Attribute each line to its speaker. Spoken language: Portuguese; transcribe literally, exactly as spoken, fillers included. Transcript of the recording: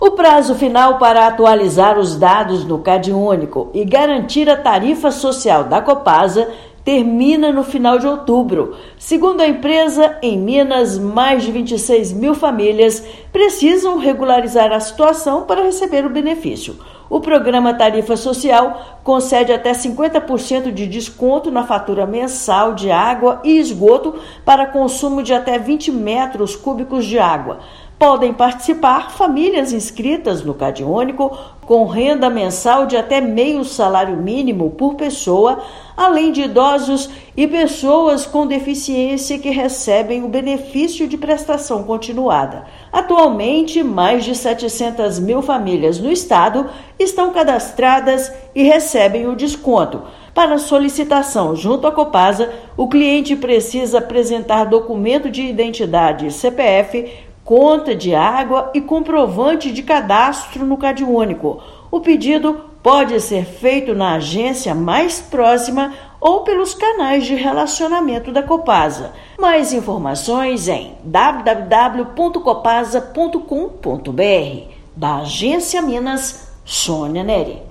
Speaker 1: O prazo final para atualizar os dados no CadÚnico e garantir a tarifa social da Copasa termina no final de outubro. Segundo a empresa, em Minas, mais de vinte e seis mil famílias precisam regularizar a situação para receber o benefício. O programa Tarifa Social concede até cinquenta por cento de desconto na fatura mensal de água e esgoto para consumo de até vinte metros cúbicos de água. Podem participar famílias inscritas no CadÚnico com renda mensal de até meio salário mínimo por pessoa, além de idosos e pessoas com deficiência que recebem o benefício de prestação continuada. Atualmente, mais de setecentas mil famílias no estado estão cadastradas e recebem o desconto. Para solicitação junto à Copasa, o cliente precisa apresentar documento de identidade C P F, conta de água e comprovante de cadastro no CadÚnico. O pedido pode ser feito na agência mais próxima ou pelos canais de relacionamento da Copasa. Mais informações em w w w ponto copasa ponto com ponto b r. Da Agência Minas, Sônia Neri.